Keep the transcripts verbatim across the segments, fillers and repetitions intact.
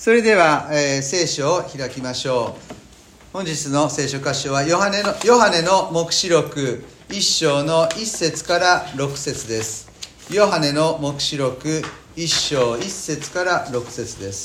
それでは、えー、聖書を開きましょう。本日の聖書箇所はヨハネの、ヨハネの黙示録一章の一節から六節です。ヨハネの黙示録一章一節から六節です。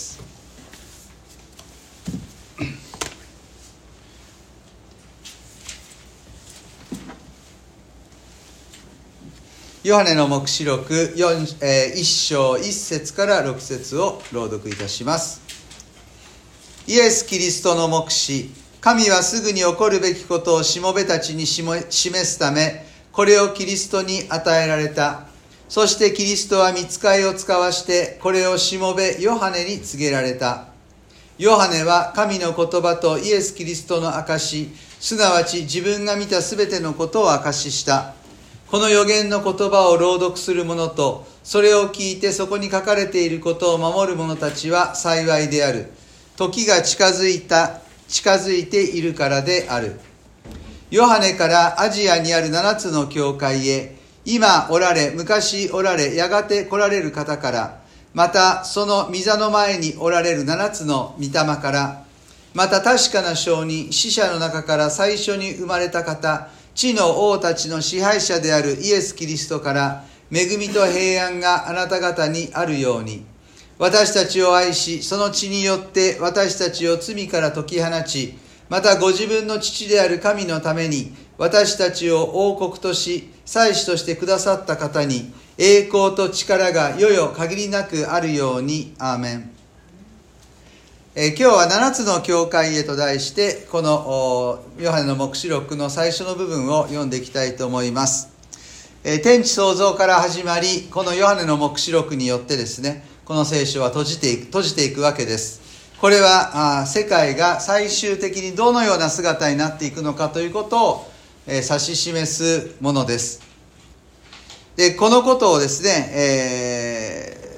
ヨハネの黙示録一章一節から六節を朗読いたします。イエス・キリストの黙示、神はすぐに起こるべきことをしもべたちに示すため、これをキリストに与えられた。そしてキリストは御使いを使わして、これをしもべヨハネに告げられた。ヨハネは神の言葉とイエス・キリストの証し、すなわち自分が見たすべてのことを証しした。この預言の言葉を朗読する者と、それを聞いてそこに書かれていることを守る者たちは幸いである。時が近づいた、近づいているからである。ヨハネからアジアにある七つの教会へ、今おられ、昔おられ、やがて来られる方から、またその御座の前におられる七つの御霊から、また確かな証人、死者の中から最初に生まれた方、地の王たちの支配者であるイエス・キリストから、恵みと平安があなた方にあるように。私たちを愛し、その血によって私たちを罪から解き放ち、またご自分の父である神のために、私たちを王国とし、祭司としてくださった方に、栄光と力が世々限りなくあるように。アーメン。えー、今日は七つの教会へと題して、このヨハネの黙示録の最初の部分を読んでいきたいと思います。えー、天地創造から始まり、このヨハネの黙示録によってですね、この聖書は閉じていく、閉じていくわけです。これはあ世界が最終的にどのような姿になっていくのかということを、えー、指し示すものです。で、このことをですね、えー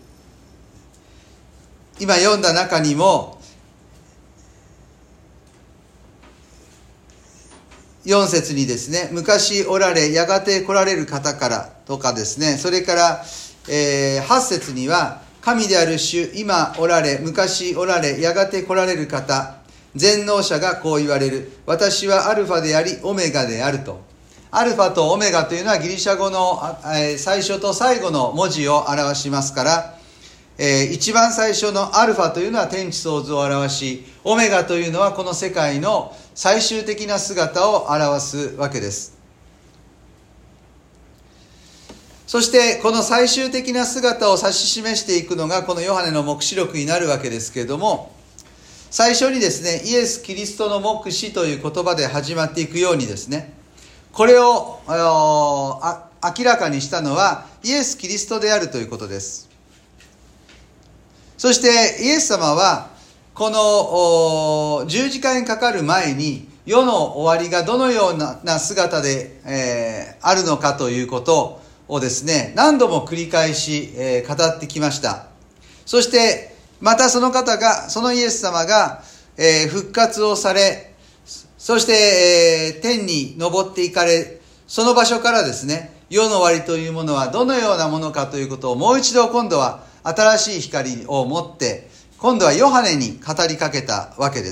今読んだ中にもよん節にですね、昔おられやがて来られる方からとかですね、それから、えー、はち節には神である主、今おられ、昔おられ、やがて来られる方、全能者がこう言われる。私はアルファでありオメガであると。アルファとオメガというのはギリシャ語の、えー、最初と最後の文字を表しますから、えー、一番最初のアルファというのは天地創造を表し、オメガというのはこの世界の最終的な姿を表すわけです。そしてこの最終的な姿を指し示していくのがこのヨハネの黙示録になるわけですけれども、最初にですね、イエス・キリストの黙示という言葉で始まっていくようにですね、これをあ明らかにしたのはイエス・キリストであるということです。そしてイエス様はこの十字架にかかる前に世の終わりがどのような姿で、えー、あるのかということをですね、何度も繰り返し、えー、語ってきました。そしてまたその方が、そのイエス様が、えー、復活をされ、そして、えー、天に昇っていかれ、その場所からですね、世の終わりというものはどのようなものかということをもう一度今度は新しい光を持って今度はヨハネに語りかけたわけです。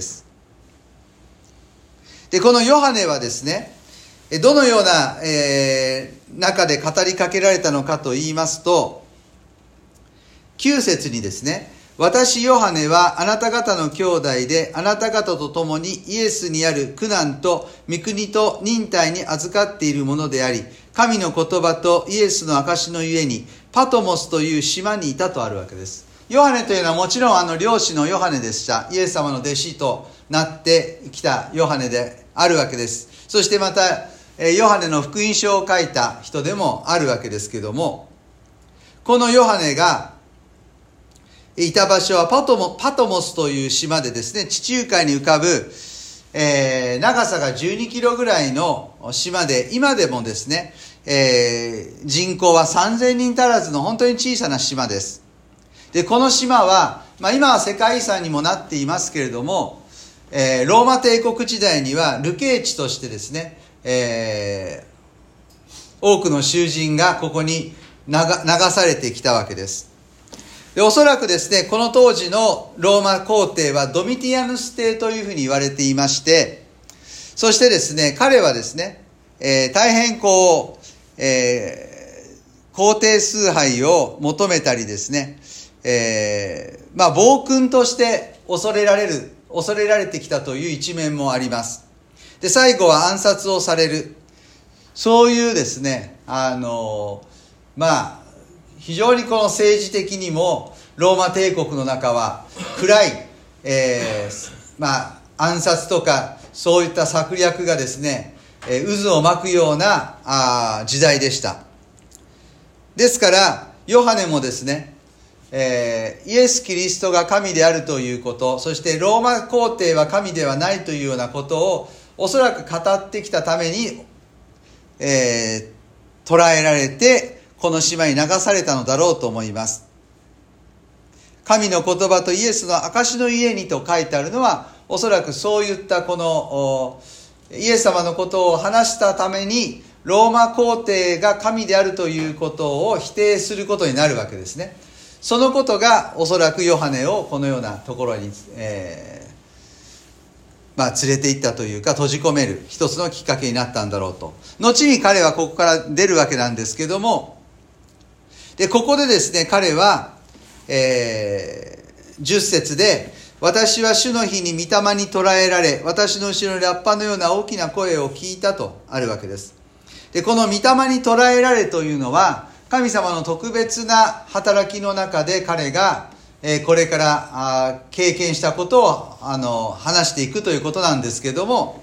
で、このヨハネはですね、どのような、えー、中で語りかけられたのかと言いますと、きゅう節にですね、私ヨハネはあなた方の兄弟であなた方と共にイエスにある苦難と御国と忍耐に預かっているものであり、神の言葉とイエスの証のゆえにパトモスという島にいたとあるわけです。ヨハネというのはもちろんあの漁師のヨハネでした。イエス様の弟子となってきたヨハネであるわけです。そしてまたヨハネの福音書を書いた人でもあるわけですけども、このヨハネがいた場所はパトモ、パトモスという島でですね、地中海に浮かぶ、えー、長さがじゅうにキロぐらいの島で、今でもですね、えー、人口はさんぜんにん足らずの本当に小さな島です。で、この島は、まあ、今は世界遺産にもなっていますけれども、えー、ローマ帝国時代には流刑地としてですね、えー、多くの囚人がここに流、流されてきたわけです。 でおそらくですね、この当時のローマ皇帝はドミティアヌス帝というふうに言われていまして、そしてですね、彼はですね、えー、大変こう、えー、皇帝崇拝を求めたりですね、えー、まあ暴君として恐れられる、恐れられてきたという一面もあります。で、最後は暗殺をされる。そういうですね、あの、まあ、非常にこの政治的にもローマ帝国の中は暗い、えー、まあ暗殺とかそういった策略がですね、えー、渦を巻くようなあ時代でした。ですからヨハネもですね、えー、イエス・キリストが神であるということ、そしてローマ皇帝は神ではないというようなことをおそらく語ってきたために、えー、捉えられてこの島に流されたのだろうと思います。神の言葉とイエスの証の家にと書いてあるのは、おそらくそういったこのイエス様のことを話したためにローマ皇帝が神であるということを否定することになるわけですね。そのことがおそらくヨハネをこのようなところに、えーまあ、連れて行ったというか閉じ込める一つのきっかけになったんだろうと。後に彼はここから出るわけなんですけども、でここでですね、彼は、えー、じゅっ節で、私は主の日に御霊に捕らえられ、私の後ろにラッパのような大きな声を聞いたとあるわけです。でこの御霊に捕らえられというのは、神様の特別な働きの中で彼が、えー、これからあ経験したことをあの話していくということなんですけども、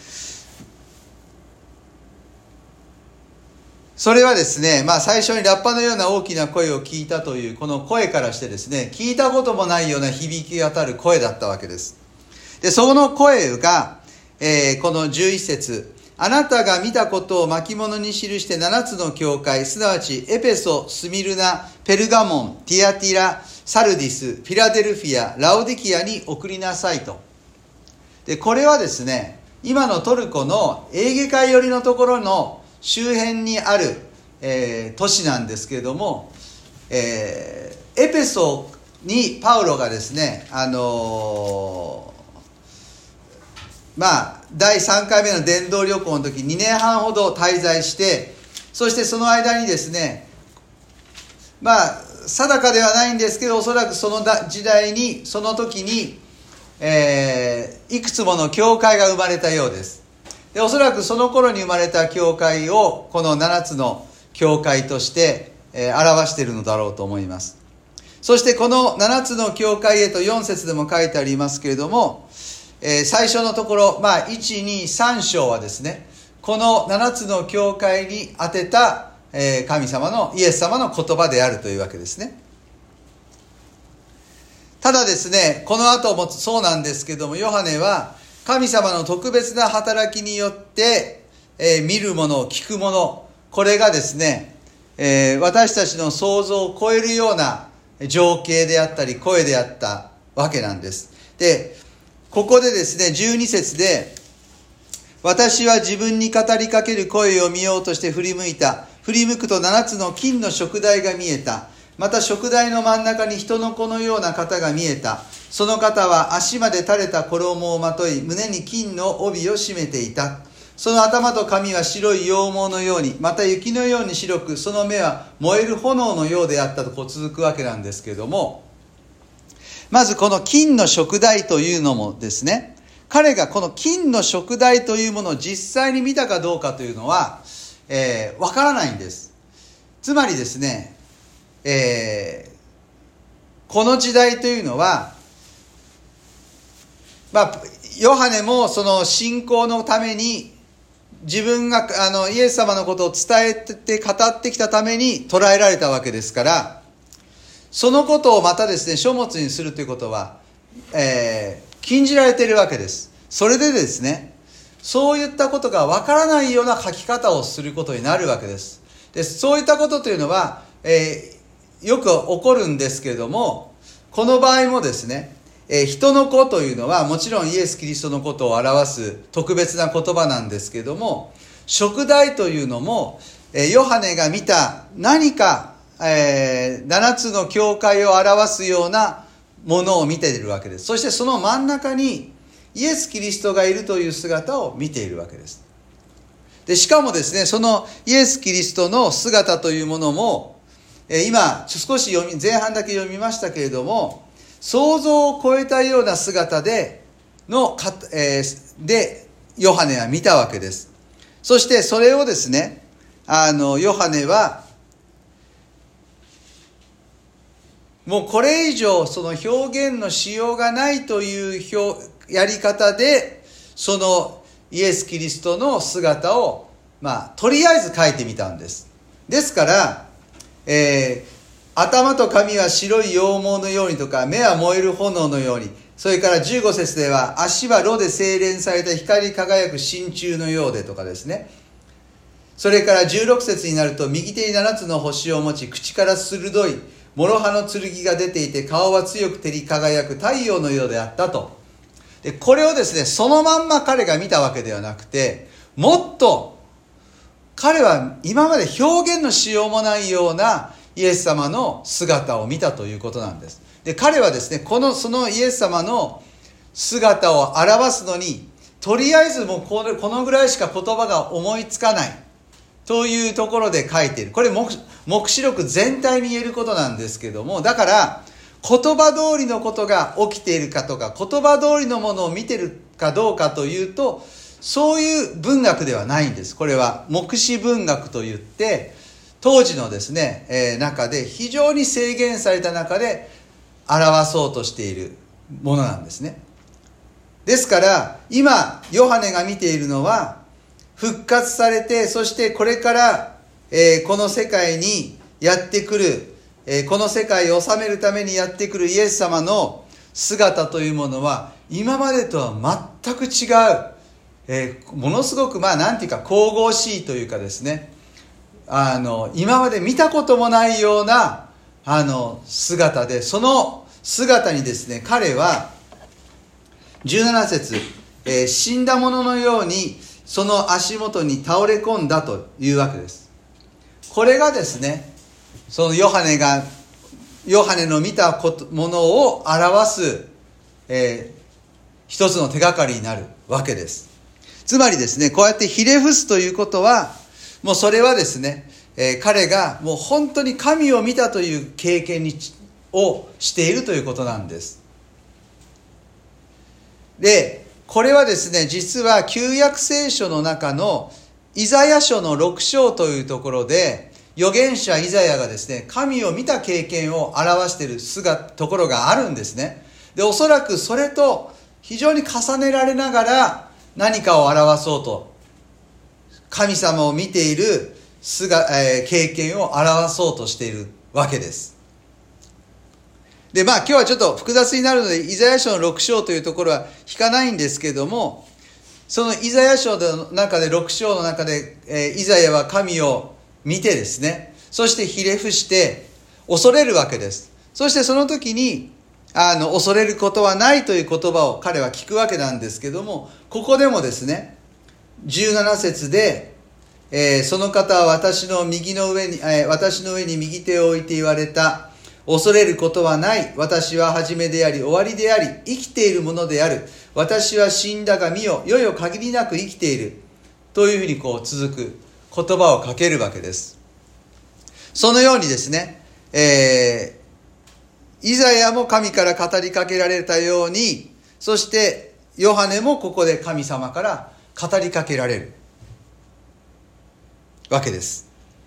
それはですね、まあ最初にラッパのような大きな声を聞いたというこの声からしてですね、聞いたこともないような響き渡る声だったわけです。で、その声が、えー、このじゅういっ節、あなたが見たことを巻物に記してななつの教会、すなわちエペソ、スミルナ、ペルガモン、ティアティラ、サルディス、フィラデルフィア、ラオディキアに送りなさいと。で、これはですね、今のトルコのエーゲ海寄りのところの周辺にある、えー、都市なんですけれども、えー、エペソにパウロがですね、あのー、まあだいさんかいめの伝道旅行の時にねんはんほど滞在して、そしてその間にですね、まあ定かではないんですけど、おそらくその時代にその時に、えー、いくつもの教会が生まれたようです。でおそらくその頃に生まれた教会をこのななつの教会として、えー、表しているのだろうと思います。そしてこのななつの教会へとよん節でも書いてありますけれども、えー、最初のところ、まあいち、に、さん章はですね、このななつの教会に当てた、えー、神様のイエス様の言葉であるというわけですね。ただですね、この後もそうなんですけども、ヨハネは神様の特別な働きによって、えー、見るもの、聞くもの、これがですね、えー、私たちの想像を超えるような情景であったり声であったわけなんです。で、ここでですね、じゅうに節で、私は自分に語りかける声を見ようとして振り向いた。振り向くとななつの金の燭台が見えた。また燭台の真ん中に人の子のような方が見えた。その方は足まで垂れた衣をまとい、胸に金の帯を締めていた。その頭と髪は白い羊毛のように、また雪のように白く、その目は燃える炎のようであったとこう続くわけなんですけれども、まずこの金の燭台というのもですね、彼がこの金の燭台というものを実際に見たかどうかというのは、えー、わからないんです。つまりですね、えー、この時代というのは、まあ、ヨハネもその信仰のために自分があのイエス様のことを伝えて語ってきたために捕らえられたわけですから、そのことをまたですね書物にするということは、えー、禁じられているわけです。それでですね、そういったことがわからないような書き方をすることになるわけです。で、そういったことというのは、えー、よく起こるんですけれども、この場合もですね、えー、人の子というのはもちろんイエス・キリストのことを表す特別な言葉なんですけれども、燭台というのも、えー、ヨハネが見た何か、 えー、ななつの教会を表すようなものを見ているわけです。そしてその真ん中にイエス・キリストがいるという姿を見ているわけです。で、しかもですね、そのイエス・キリストの姿というものも、えー、今少し読み前半だけ読みましたけれども、想像を超えたような姿でのか、えー、でヨハネは見たわけです。そしてそれをですね、あのヨハネはもうこれ以上その表現のしようがないという表やり方で、そのイエス・キリストの姿をまあとりあえず描いてみたんです。ですから、えー、頭と髪は白い羊毛のようにとか、目は燃える炎のように、それからじゅうご節では足は炉で精錬された光り輝く真鍮のようでとかですね。それからじゅうろく節になると、右手にななつの星を持ち、口から鋭い諸刃の剣が出ていて、顔は強く照り輝く太陽のようであったと。で、これをですね、そのまんま彼が見たわけではなくて、もっと彼は今まで表現のしようもないようなイエス様の姿を見たということなんです。で、彼はですね、このそのイエス様の姿を表すのに、とりあえずもうこの、このぐらいしか言葉が思いつかないというところで書いている。これ黙示録全体に言えることなんですけども、だから言葉通りのことが起きているかとか、言葉通りのものを見ているかどうかというと、そういう文学ではないんです。これは黙示文学といって、当時のですね、えー、中で非常に制限された中で表そうとしているものなんですね。ですから今ヨハネが見ているのは、復活されて、そしてこれから、えー、この世界にやってくる、えー、この世界を治めるためにやってくるイエス様の姿というものは、今までとは全く違う、えー、ものすごくまあなんていうか神々しいというかですね、あの今まで見たこともないようなあの姿で、その姿にですね、彼はじゅうなな節、えー、死んだ者のようにその足元に倒れ込んだというわけです。これがですね、そのヨハネがヨハネの見たことものを表す、えー、一つの手がかりになるわけです。つまりですね、こうやってひれ伏すということは、もうそれはですね、えー、彼がもう本当に神を見たという経験にをしているということなんです。で、これはですね、実は旧約聖書の中のイザヤ書のろく章というところで、預言者イザヤがですね、神を見た経験を表している姿ところがあるんですね。で、おそらくそれと非常に重ねられながら何かを表そうと、神様を見ている姿、えー、経験を表そうとしているわけです。で、まあ今日はちょっと複雑になるので、イザヤ書のろく章というところは引かないんですけども、そのイザヤ書の中で、ろく章の中で、えー、イザヤは神を見てですね、そしてひれ伏して恐れるわけです。そしてその時に、あの、恐れることはないという言葉を彼は聞くわけなんですけども、ここでもですね、じゅうなな節で、えー、その方は私の右の上に、えー、私の上に右手を置いて言われた。恐れることはない。私は初めであり終わりであり、生きているものである。私は死んだが見よ、よよ限りなく生きている。というふうにこう続く言葉をかけるわけです。そのようにですね、えー、イザヤも神から語りかけられたように、そしてヨハネもここで神様から語りかけられるわけです。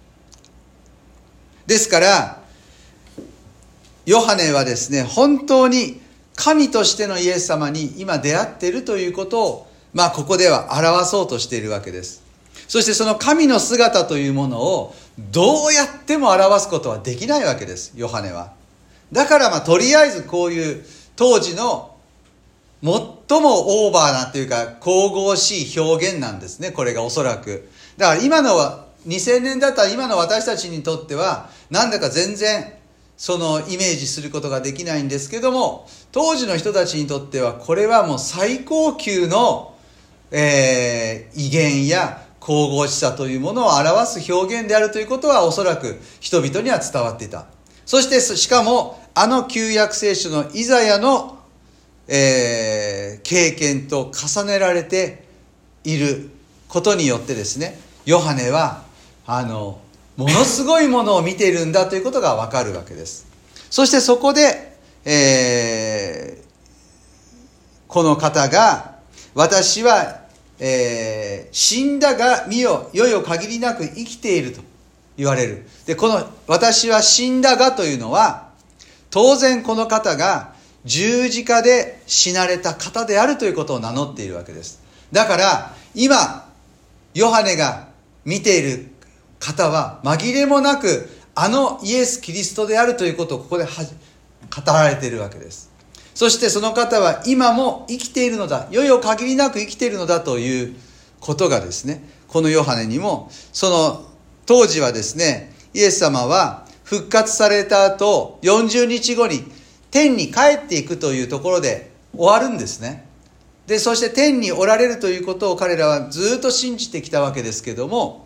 ですからヨハネはですね、本当に神としてのイエス様に今出会っているということを、まあここでは表そうとしているわけです。そしてその神の姿というものをどうやっても表すことはできないわけです、ヨハネは。だからまあとりあえずこういう当時の最もオーバーなというか神々しい表現なんですね、これがおそらく。だから今のはにせんねんだったら今の私たちにとってはなんだか全然そのイメージすることができないんですけども、当時の人たちにとってはこれはもう最高級の、えー、威厳や神々しさというものを表す表現であるということはおそらく人々には伝わっていた。そしてしかもあの旧約聖書のイザヤの、えー、経験と重ねられていることによってですね、ヨハネはあのものすごいものを見ているんだということがわかるわけです。そしてそこで、えー、この方が私は、えー、死んだが見よ、よよ限りなく生きていると言われる。で、この私は死んだがというのは、当然この方が十字架で死なれた方であるということを名乗っているわけです。だから今ヨハネが見ている方は紛れもなくあのイエス・キリストであるということをここでは語られているわけです。そしてその方は今も生きているのだ、よよ限りなく生きているのだということがですね、このヨハネにも、その当時はですね、イエス様は復活された後よんじゅうにちごに天に帰っていくというところで終わるんですね。で、そして天におられるということを彼らはずっと信じてきたわけですけども、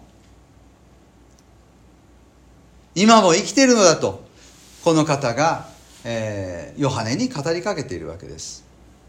今も生きているのだとこの方が、えー、ヨハネに語りかけているわけです。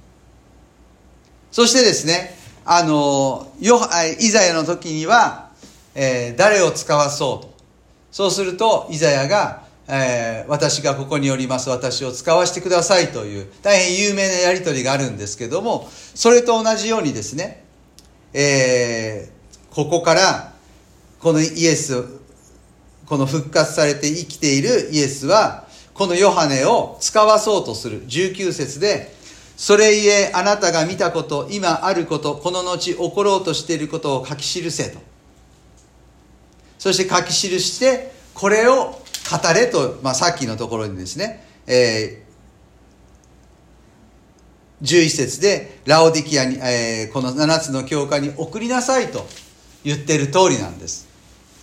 そしてですね、あのヨイザヤの時には、えー、誰を使わそうと、そうするとイザヤが、えー、私がここにおります、私を使わせてくださいという大変有名なやり取りがあるんですけども、それと同じようにですね、えー、ここからこのイエス、この復活されて生きているイエスはこのヨハネを使わそうとする。じゅうきゅう節で、それゆえあなたが見たこと、今あること、この後起ころうとしていることを書き記せと。そして書き記してこれを語れと、まあ、さっきのところにですね、えー、じゅういち節でラオディキアに、えー、このななつの教会に送りなさいと言っている通りなんです。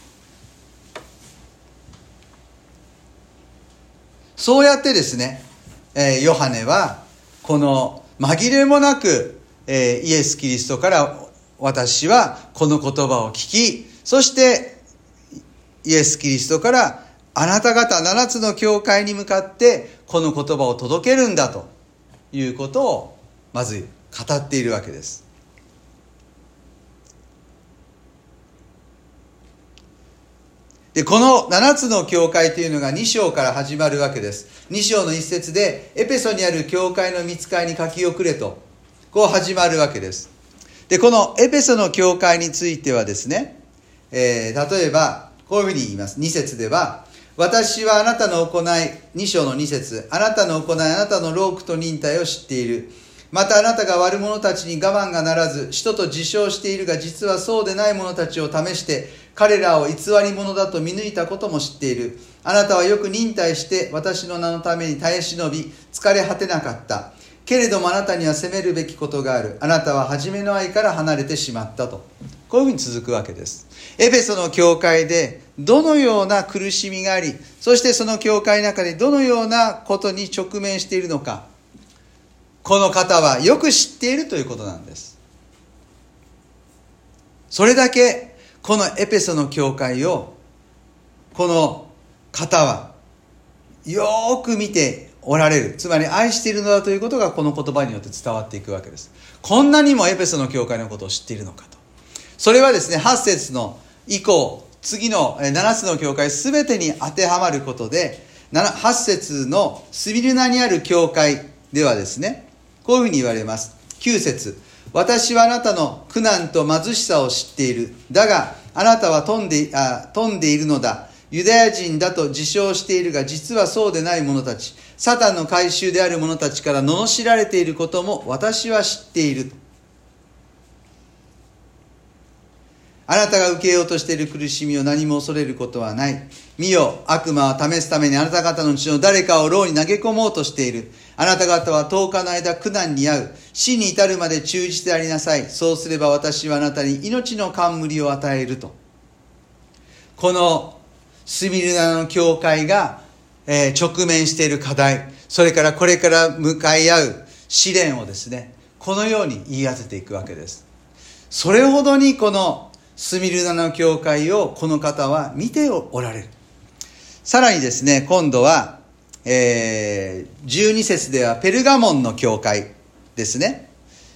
そうやってですね、えー、ヨハネはこの紛れもなく、えー、イエス・キリストから私はこの言葉を聞き、そしてイエス・キリストからあなた方ななつの教会に向かってこの言葉を届けるんだということをまず語っているわけです。で、このななつの教会というのがに章から始まるわけです。に章の一節でエペソにある教会の御使いに書き送れとこう始まるわけです。で、このエペソの教会についてはですね、えー、例えばこういうふうに言います。に節では、私はあなたの行い、に章のに節、あなたの行い、あなたの労苦と忍耐を知っている。またあなたが悪者たちに我慢がならず、使徒と自称しているが実はそうでない者たちを試して彼らを偽り者だと見抜いたことも知っている。あなたはよく忍耐して私の名のために耐え忍び疲れ果てなかった。けれどもあなたには責めるべきことがある。あなたは初めの愛から離れてしまったと。こういうふうに続くわけです。エペソの教会でどのような苦しみがあり、そしてその教会の中でどのようなことに直面しているのか、この方はよく知っているということなんです。それだけこのエペソの教会をこの方はよく見ておられる、つまり愛しているのだということがこの言葉によって伝わっていくわけです。こんなにもエペソの教会のことを知っているのかと。それはですね、はち節の以降、次のななつの教会すべてに当てはまることで、はち節のスミルナにある教会ではですね、こういうふうに言われます。きゅう節、私はあなたの苦難と貧しさを知っている。だがあなたは富んで、あ、富んでいるのだ。ユダヤ人だと自称しているが実はそうでない者たち、サタンの改宗である者たちから罵られていることも私は知っている。あなたが受けようとしている苦しみを何も恐れることはない。見よ、悪魔は試すためにあなた方のうちの誰かを牢に投げ込もうとしている。あなた方はとおかの間苦難に遭う。死に至るまで忠実でありなさい。そうすれば私はあなたに命の冠を与えると。このスミルナの教会が、えー、直面している課題、それからこれから向かい合う試練をですね、このように言い当てていくわけです。それほどにこのスミルナの教会をこの方は見ておられる。さらにですね、今度は、えー、じゅうに節ではペルガモンの教会ですね。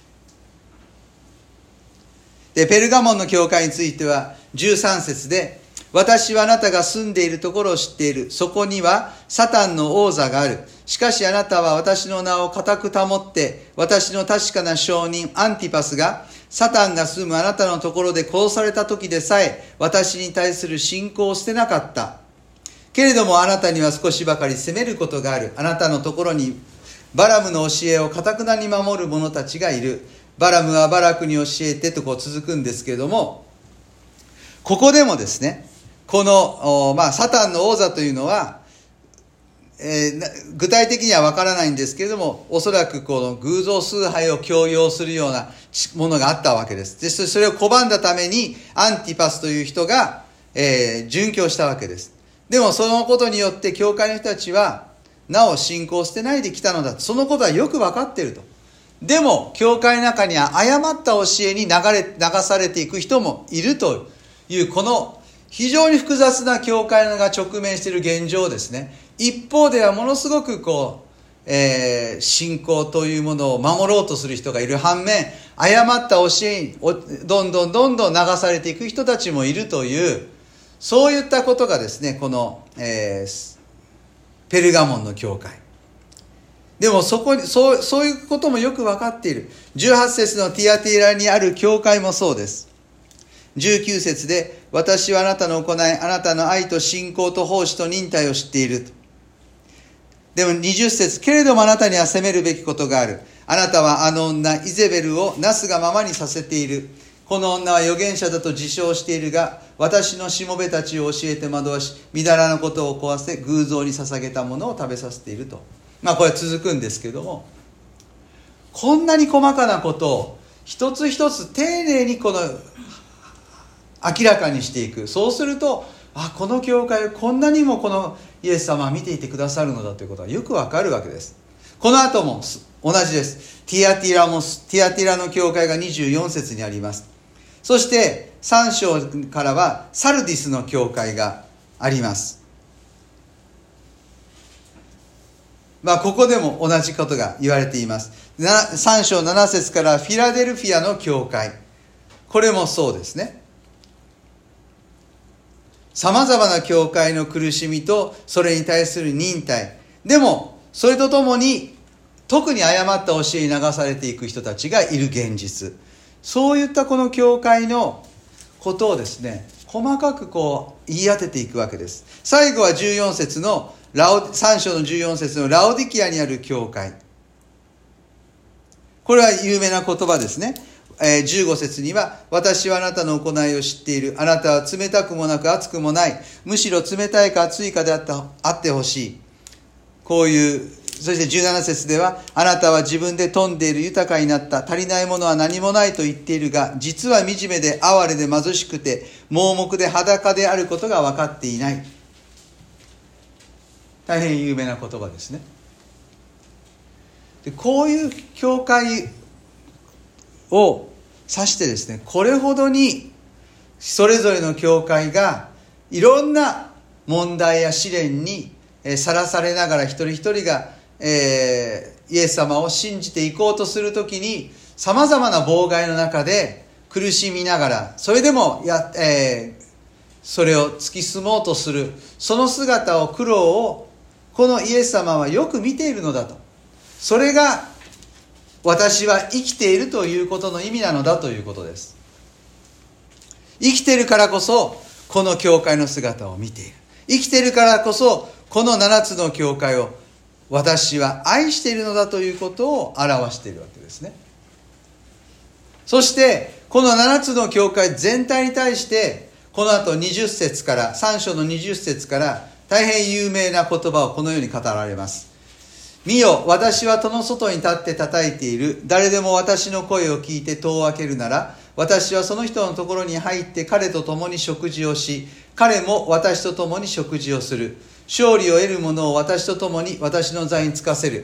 で、ペルガモンの教会についてはじゅうさん節で、私はあなたが住んでいるところを知っている。そこにはサタンの王座がある。しかしあなたは私の名を固く保って、私の確かな証人アンティパスがサタンが住むあなたのところで殺された時でさえ、私に対する信仰を捨てなかった。けれどもあなたには少しばかり責めることがある。あなたのところにバラムの教えを堅なに守る者たちがいる。バラムはバラクに教えてとこう続くんですけれども、ここでもですね、この、まあ、サタンの王座というのは、えー、具体的にはわからないんですけれども、おそらくこの偶像崇拝を強要するようなものがあったわけです。で、それを拒んだためにアンティパスという人が、えー、殉教したわけです。でもそのことによって教会の人たちはなお信仰を捨てないできたのだ。そのことはよく分かっていると。でも教会の中には誤った教えに流れ流されていく人もいるというこの非常に複雑な教会が直面している現状ですね。一方ではものすごくこう、えー、信仰というものを守ろうとする人がいる反面、誤った教えにどんどんどんどん流されていく人たちもいるという、そういったことがですね、この、えー、ペルガモンの教会。でもそこにそう、そういうこともよく分かっている。じゅうはち節のティアティラにある教会もそうです。じゅうきゅう節で、私はあなたの行い、あなたの愛と信仰と奉仕と忍耐を知っている。でもにじゅう節、けれどもあなたには責めるべきことがある。あなたはあの女、イゼベルをなすがままにさせている。この女は預言者だと自称しているが、私のしもべたちを教えて惑わし、みだらなことを壊せ、偶像に捧げたものを食べさせていると。まあこれ続くんですけども、こんなに細かなことを一つ一つ丁寧にこの明らかにしていく。そうすると、あ、この教会をこんなにもこのイエス様は見ていてくださるのだということがよくわかるわけです。この後も同じです。ティアティラも、ティアティラの教会がにじゅうよん節にあります。そしてさん章からはサルディスの教会があります。まあここでも同じことが言われています。さん章なな節からフィラデルフィアの教会。これもそうですね。様々な教会の苦しみとそれに対する忍耐。でもそれとともに特に誤った教えに流されていく人たちがいる現実。そういったこの教会のことをですね、細かくこう言い当てていくわけです。最後はじゅうよん節のラオさん章のじゅうよん節のラオディキアにある教会。これは有名な言葉ですね。じゅうご節には、私はあなたの行いを知っている。あなたは冷たくもなく熱くもない。むしろ冷たいか熱いかであったあってほしい。こういう。そしてじゅうなな節では、あなたは自分で富んでいる、豊かになった、足りないものは何もないと言っているが、実は惨めで哀れで貧しくて盲目で裸であることが分かっていない。大変有名な言葉ですね。でこういう教会を指してですね、これほどにそれぞれの教会がいろんな問題や試練にさらされながら、一人一人が、えー、イエス様を信じていこうとするときに、さまざまな妨害の中で苦しみながら、それでもや、えー、それを突き進もうとする、その姿を、苦労をこのイエス様はよく見ているのだと。それが私は生きているということの意味なのだということです。生きているからこそこの教会の姿を見ている。生きているからこそこの七つの教会を私は愛しているのだということを表しているわけですね。そしてこの七つの教会全体に対して、この後にじゅっ節から、さん章のにじゅっ節から大変有名な言葉をこのように語られます。見よ、私は戸の外に立って叩いている。誰でも私の声を聞いて戸を開けるなら、私はその人のところに入って彼と共に食事をし、彼も私と共に食事をする。勝利を得る者を私と共に私の座につかせる。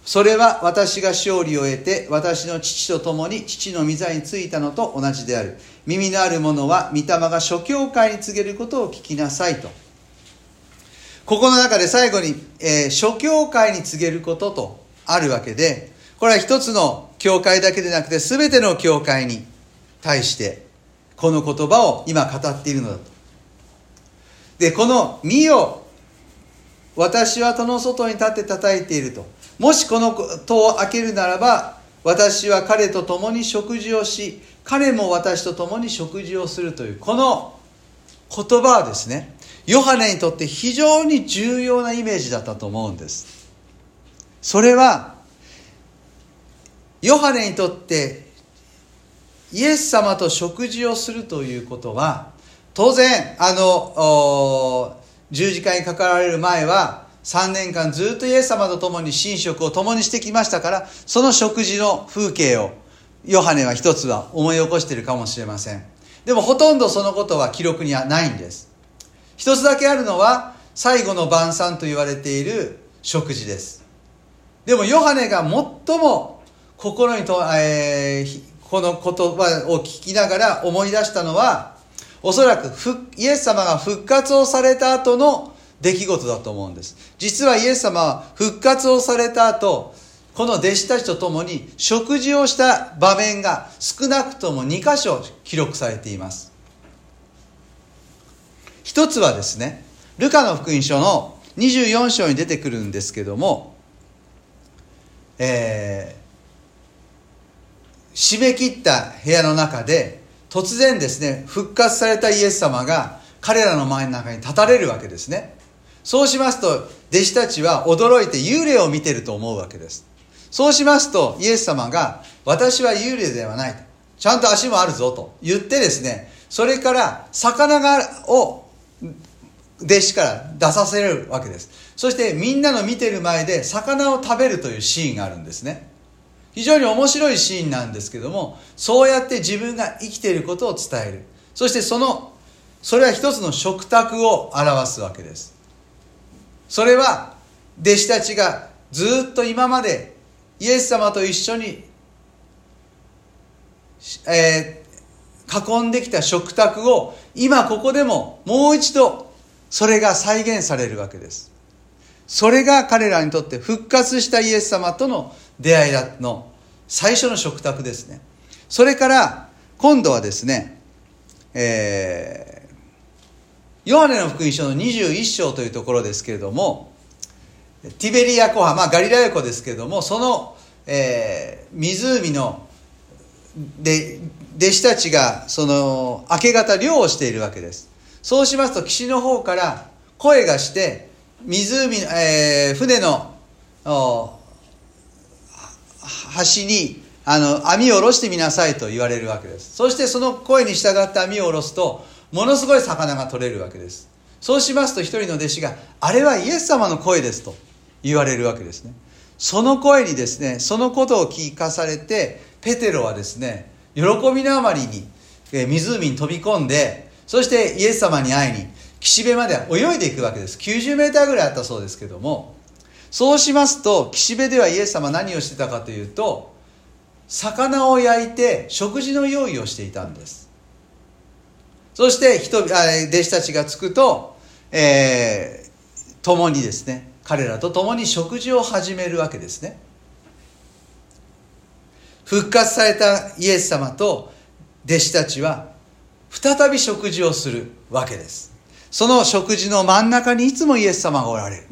それは私が勝利を得て私の父と共に父の御座についたのと同じである。耳のある者は御霊が諸教会に告げることを聞きなさいと。ここの中で最後に、えー、諸教会に告げることとあるわけで、これは一つの教会だけでなくて全ての教会に対してこの言葉を今語っているのだと。で、この見よ私は戸の外に立って叩いていると。もしこの戸を開けるならば、私は彼と共に食事をし、彼も私と共に食事をするという、この言葉はですね、ヨハネにとって非常に重要なイメージだったと思うんです。それはヨハネにとってイエス様と食事をするということは、当然あの十字架にかかられる前はさんねんかんずっとイエス様と共に寝食を共にしてきましたから、その食事の風景をヨハネは一つは思い起こしているかもしれません。でもほとんどそのことは記録にはないんです。一つだけあるのは最後の晩餐と言われている食事です。でもヨハネが最も心にと、えー、この言葉を聞きながら思い出したのは、おそらくイエス様が復活をされた後の出来事だと思うんです。実はイエス様は復活をされた後、この弟子たちと共に食事をした場面が少なくともにかしょ記録されています。一つはですね、ルカの福音書のにじゅうよん章に出てくるんですけども、えー、締め切った部屋の中で突然ですね、復活されたイエス様が彼らの前の中に立たれるわけですね。そうしますと弟子たちは驚いて幽霊を見ていると思うわけです。そうしますとイエス様が、私は幽霊ではないと、ちゃんと足もあるぞと言ってですね、それから魚がを弟子から出させるわけです。そしてみんなの見てる前で魚を食べるというシーンがあるんですね。非常に面白いシーンなんですけども、そうやって自分が生きていることを伝える。そしてそのそれは一つの食卓を表すわけです。それは弟子たちがずっと今までイエス様と一緒に、えー、囲んできた食卓を今ここでももう一度それが再現されるわけです。それが彼らにとって復活したイエス様との出会いの最初の食卓ですね。それから今度はですね、えー、ヨハネの福音書のにじゅういち章というところですけれども、ティベリア湖畔、まあガリラヤ湖ですけれども、その、えー、湖ので弟子たちがその明け方漁をしているわけです。そうしますと岸の方から声がして、湖、えー、船の端にあの網を下ろしてみなさいと言われるわけです。そしてその声に従って網を下ろすとものすごい魚が取れるわけです。そうしますと一人の弟子が、あれはイエス様の声ですと言われるわけですね。その声にですね、そのことを聞かされて、ペテロはですね、喜びのあまりに湖に飛び込んで、そしてイエス様に会いに岸辺まで泳いでいくわけです。きゅうじゅうメーターぐらいあったそうですけども、そうしますと岸辺ではイエス様は何をしてたかというと、魚を焼いて食事の用意をしていたんです。そして人弟子たちが着くと、えー、共にですね、彼らと共に食事を始めるわけですね。復活されたイエス様と弟子たちは再び食事をするわけです。その食事の真ん中にいつもイエス様がおられる。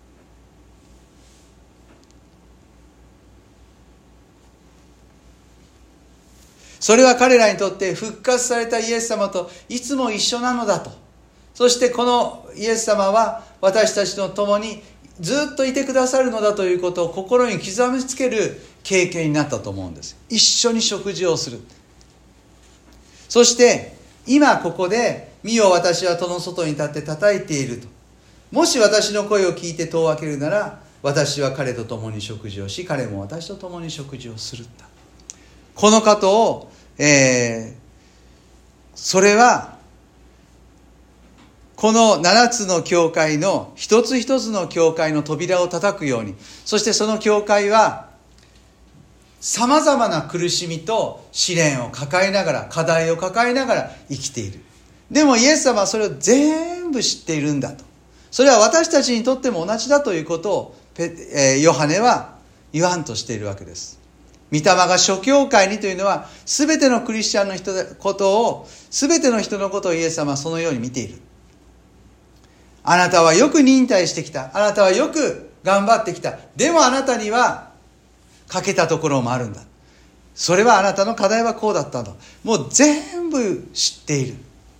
それは彼らにとって復活されたイエス様といつも一緒なのだと。そしてこのイエス様は私たちと共にずっといてくださるのだということを心に刻みつける経験になったと思うんです。一緒に食事をする。そして今ここで、見よ私は戸の外に立って叩いていると。もし私の声を聞いて戸を開けるなら、私は彼と共に食事をし、彼も私と共に食事をするんだ。このことを、えー、それはこのななつの教会の一つ一つの教会の扉を叩くように、そしてその教会はさまざまな苦しみと試練を抱えながら、課題を抱えながら生きている。でもイエス様はそれを全部知っているんだと。それは私たちにとっても同じだということをヨハネは言わんとしているわけです。御霊が諸教会にというのは、全てのクリスチャンの人のことを、全ての人のことをイエス様はそのように見ている。あなたはよく忍耐してきた。あなたはよく頑張ってきた。でもあなたには欠けたところもあるんだ。それはあなたの課題はこうだったんだ。もう全部知っている。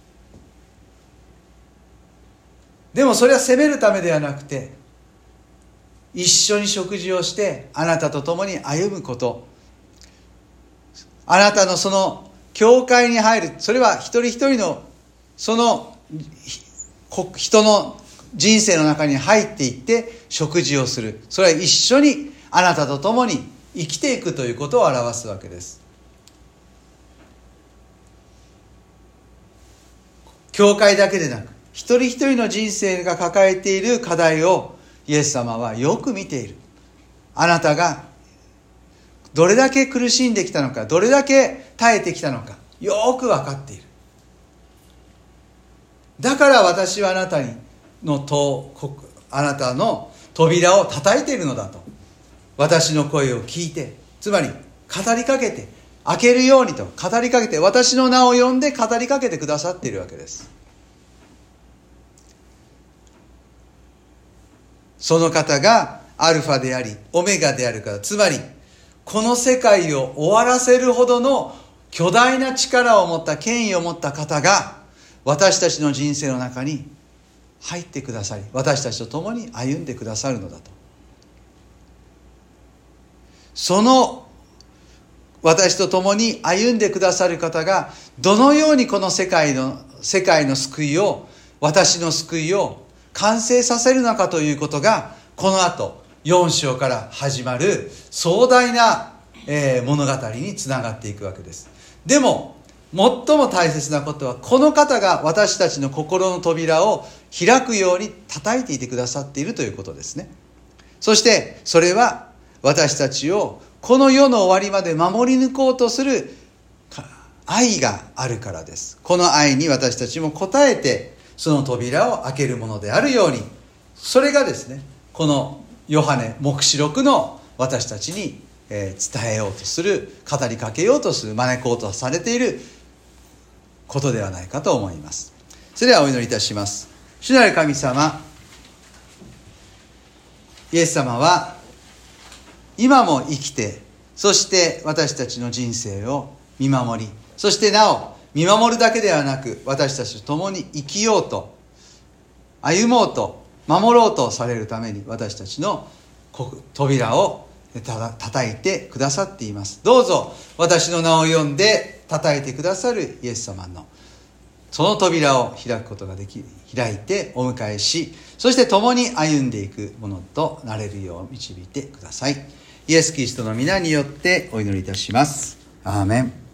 でもそれは責めるためではなくて、一緒に食事をしてあなたと共に歩むこと。あなたのその教会に入る。それは一人一人のその人の人生の中に入っていって食事をする。それは一緒にあなたと共に生きていくということを表すわけです。教会だけでなく、一人一人の人生が抱えている課題をイエス様はよく見ている。あなたがどれだけ苦しんできたのか、どれだけ耐えてきたのか、よく分かっている。だから私はあなたのとあなたの扉を叩いているのだと。私の声を聞いて、つまり語りかけて、開けるようにと語りかけて、私の名を呼んで語りかけてくださっているわけです。その方がアルファでありオメガであるから、つまりこの世界を終わらせるほどの巨大な力を持った権威を持った方が私たちの人生の中に入ってくださり、私たちと共に歩んでくださるのだと。その私と共に歩んでくださる方がどのようにこの世界の世界の救いを、私の救いを完成させるのかということが、この後よん章から始まる壮大な、えー、物語につながっていくわけです。でも最も大切なことは、この方が私たちの心の扉を開くように叩いていてくださっているということですね。そしてそれは私たちをこの世の終わりまで守り抜こうとする愛があるからです。この愛に私たちも応えてその扉を開けるものであるように、それがですね、このヨハネ黙示録の私たちに伝えようとする、語りかけようとする、招こうとされていることではないかと思います。それではお祈りいたします。主なる神様、イエス様は今も生きて、そして私たちの人生を見守り、そしてなお見守るだけではなく、私たちと共に生きようと、歩もうと、守ろうとされるために、私たちの扉を叩いてくださっています。どうぞ私の名を呼んで叩いてくださるイエス様のその扉を開くことができ、開いてお迎えし、そして共に歩んでいくものとなれるよう導いてください。イエス・キリストの皆によってお祈りいたします。アーメン。